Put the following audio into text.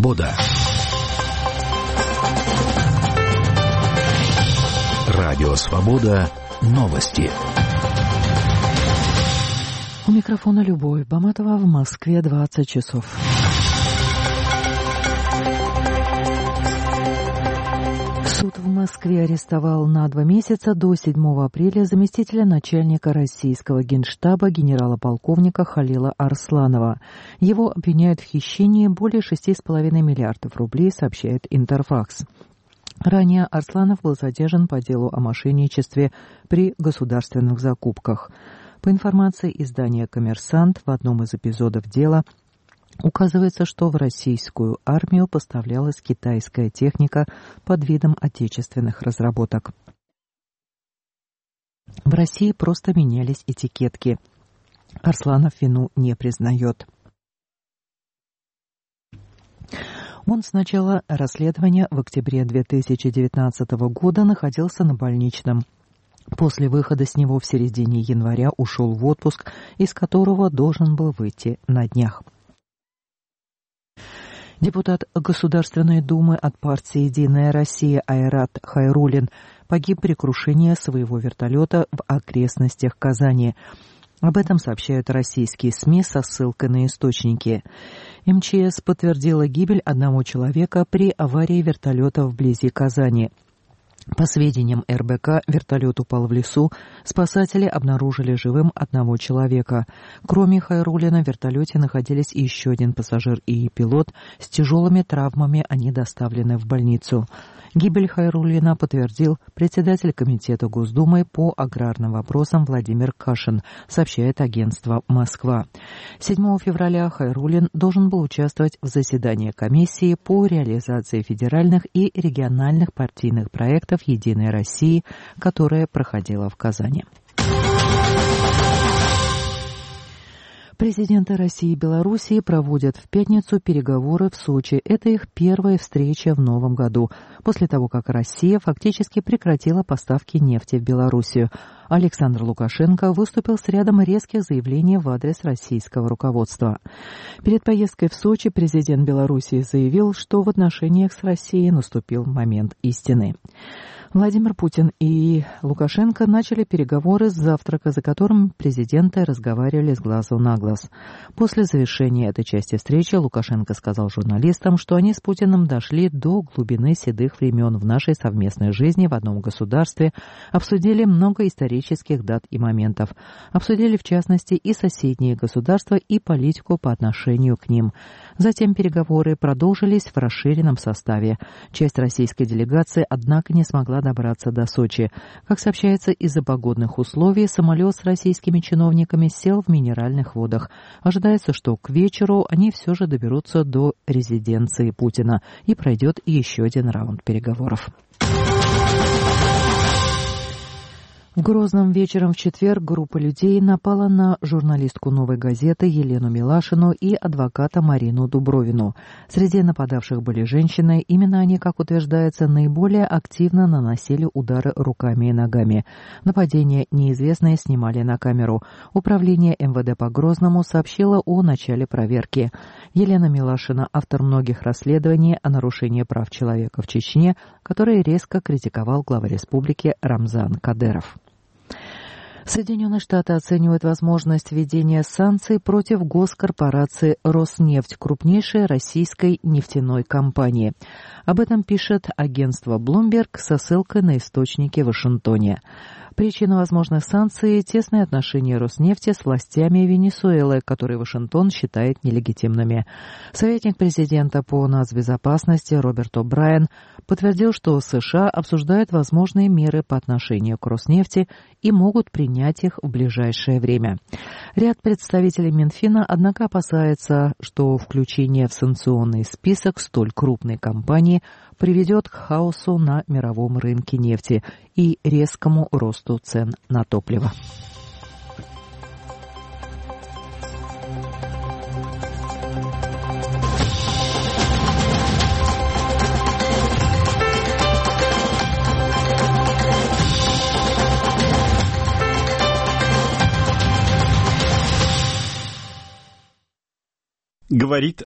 Свобода». Радио «Свобода». Новости. У микрофона Любовь Баматова, в Москве 20 часов. Суд в Москве арестовал на 2 месяца до 7 апреля заместителя начальника российского генштаба генерала-полковника Халила Арсланова. Его обвиняют в хищении более 6,5 миллиардов рублей, сообщает Интерфакс. Ранее Арсланов был задержан по делу о мошенничестве при государственных закупках. По информации издания «Коммерсант», в одном из эпизодов дела указывается, что в российскую армию поставлялась китайская техника под видом отечественных разработок. В России просто менялись этикетки. Арсланов вину не признает. Он с начала расследования в октябре 2019 года находился на больничном. После выхода с него в середине января ушел в отпуск, из которого должен был выйти на днях. Депутат Государственной Думы от партии «Единая Россия» Айрат Хайруллин погиб при крушении своего вертолета в окрестностях Казани. Об этом сообщают российские СМИ со ссылкой на источники. МЧС подтвердила гибель одного человека при аварии вертолета вблизи Казани. По сведениям РБК, вертолет упал в лесу, спасатели обнаружили живым одного человека. Кроме Хайруллина в вертолете находились еще один пассажир и пилот. С тяжелыми травмами они доставлены в больницу. Гибель Хайруллина подтвердил председатель Комитета Госдумы по аграрным вопросам Владимир Кашин, сообщает агентство «Москва». 7 февраля Хайруллин должен был участвовать в заседании комиссии по реализации федеральных и региональных партийных проектов «Единой России», которая проходила в Казани. Президенты России и Белоруссии проводят в пятницу переговоры в Сочи. Это их первая встреча в новом году, после того, как Россия фактически прекратила поставки нефти в Белоруссию. Александр Лукашенко выступил с рядом резких заявлений в адрес российского руководства. Перед поездкой в Сочи президент Белоруссии заявил, что в отношениях с Россией наступил момент истины. Владимир Путин и Лукашенко начали переговоры с завтрака, за которым президенты разговаривали с глазу на глаз. После завершения этой части встречи Лукашенко сказал журналистам, что они с Путиным дошли до глубины седых времен в нашей совместной жизни в одном государстве, обсудили много исторических дат и моментов, обсудили в частности и соседние государства, и политику по отношению к ним. Затем переговоры продолжились в расширенном составе. Часть российской делегации, однако, не смогла добраться до Сочи. Как сообщается, из-за погодных условий самолет с российскими чиновниками сел в минеральных водах. Ожидается, что к вечеру они все же доберутся до резиденции Путина и пройдет еще один раунд переговоров. В Грозном вечером в четверг группа людей напала на журналистку «Новой газеты» Елену Милашину и адвоката Марину Дубровину. Среди нападавших были женщины. Именно они, как утверждается, наиболее активно наносили удары руками и ногами. Нападение неизвестные снимали на камеру. Управление МВД по Грозному сообщило о начале проверки. Елена Милашина – автор многих расследований о нарушении прав человека в Чечне, который резко критиковал глава республики Рамзан Кадыров. Соединенные Штаты оценивают возможность введения санкций против госкорпорации «Роснефть», крупнейшей российской нефтяной компании. Об этом пишет агентство Bloomberg со ссылкой на источники в Вашингтоне. Причина возможных санкций – тесные отношения Роснефти с властями Венесуэлы, которые Вашингтон считает нелегитимными. Советник президента по нацбезопасности Роберт О'Брайен подтвердил, что США обсуждают возможные меры по отношению к Роснефти и могут принять их в ближайшее время. Ряд представителей Минфина, однако, опасается, что включение в санкционный список столь крупной компании приведет к хаосу на мировом рынке нефти и резкому росту цен на топливо. Говорит